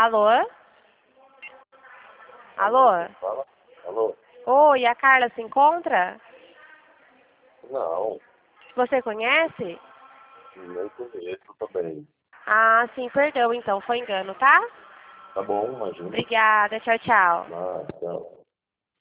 Alô? Alô? Fala. Alô? Oi, a Carla se encontra? Não, Você conhece? nem conheço também. Ah, sim, perdão então, foi engano, tá? Tá bom, imagina. Obrigada, tchau, tchau. Mas, não.